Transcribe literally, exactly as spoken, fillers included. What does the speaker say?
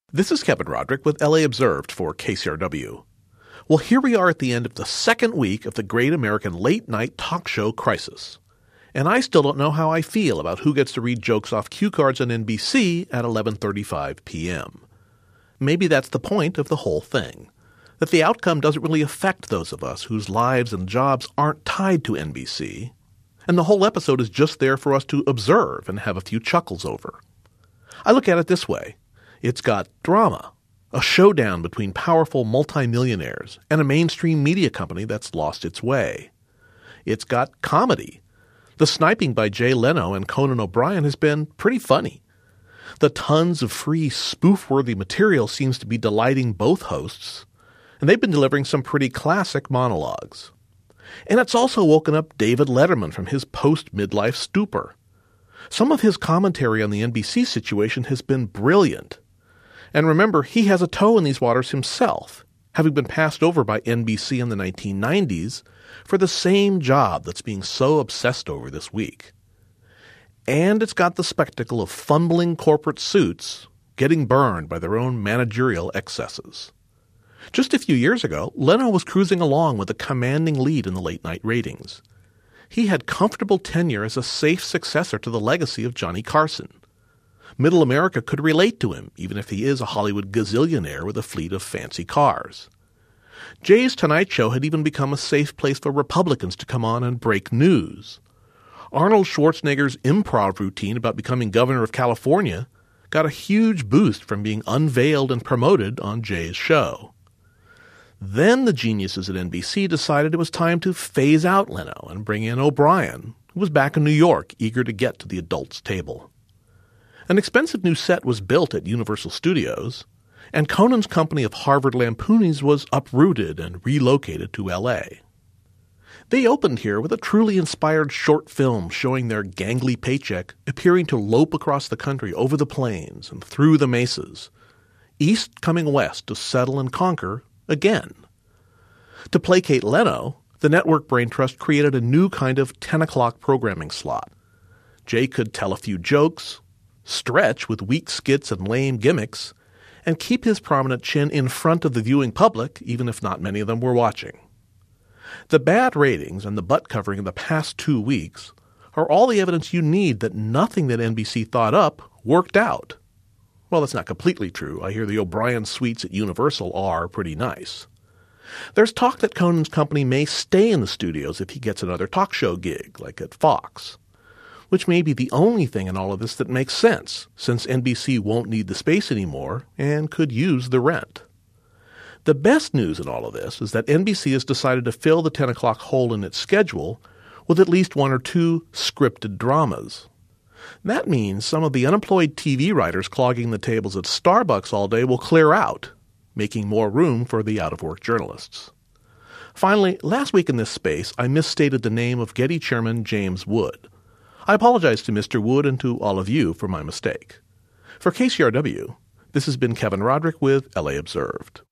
This is Kevin Roderick with L A Observed for K C R W. Well, here we are at the end of the second week of the great American late-night talk show crisis. And I still don't know how I feel about who gets to read jokes off cue cards on N B C at eleven thirty-five p.m. Maybe that's the point of the whole thing, that the outcome doesn't really affect those of us whose lives and jobs aren't tied to N B C, and the whole episode is just there for us to observe and have a few chuckles over. I look at it this way. It's got drama, a showdown between powerful multimillionaires and a mainstream media company that's lost its way. It's got comedy. The sniping by Jay Leno and Conan O'Brien has been pretty funny. The tons of free spoof-worthy material seems to be delighting both hosts, and they've been delivering some pretty classic monologues. And it's also woken up David Letterman from his post-midlife stupor. Some of his commentary on the N B C situation has been brilliant. And remember, he has a toe in these waters himself, having been passed over by N B C in the nineteen nineties for the same job that's being so obsessed over this week. And it's got the spectacle of fumbling corporate suits getting burned by their own managerial excesses. Just a few years ago, Leno was cruising along with a commanding lead in the late-night ratings. He had comfortable tenure as a safe successor to the legacy of Johnny Carson. Middle America could relate to him, even if he is a Hollywood gazillionaire with a fleet of fancy cars. Jay's Tonight Show had even become a safe place for Republicans to come on and break news. Arnold Schwarzenegger's improv routine about becoming governor of California got a huge boost from being unveiled and promoted on Jay's show. Then the geniuses at N B C decided it was time to phase out Leno and bring in O'Brien, who was back in New York, eager to get to the adults' table. An expensive new set was built at Universal Studios, and Conan's company of Harvard Lampoonies was uprooted and relocated to L A. They opened here with a truly inspired short film showing their gangly paycheck appearing to lope across the country over the plains and through the mesas, east coming west to settle and conquer again. To placate Leno, the network brain trust created a new kind of ten o'clock programming slot. Jay could tell a few jokes, stretch with weak skits and lame gimmicks, and keep his prominent chin in front of the viewing public, even if not many of them were watching. The bad ratings and the butt covering of the past two weeks are all the evidence you need that nothing that N B C thought up worked out. Well, that's not completely true. I hear the O'Brien suites at Universal are pretty nice. There's talk that Conan's company may stay in the studios if he gets another talk show gig, like at Fox, which may be the only thing in all of this that makes sense, since N B C won't need the space anymore and could use the rent. The best news in all of this is that N B C has decided to fill the ten o'clock hole in its schedule with at least one or two scripted dramas. That means some of the unemployed T V writers clogging the tables at Starbucks all day will clear out, making more room for the out-of-work journalists. Finally, last week in this space, I misstated the name of Getty chairman James Wood. I apologize to Mister Wood and to all of you for my mistake. For K C R W, this has been Kevin Roderick with L A Observed.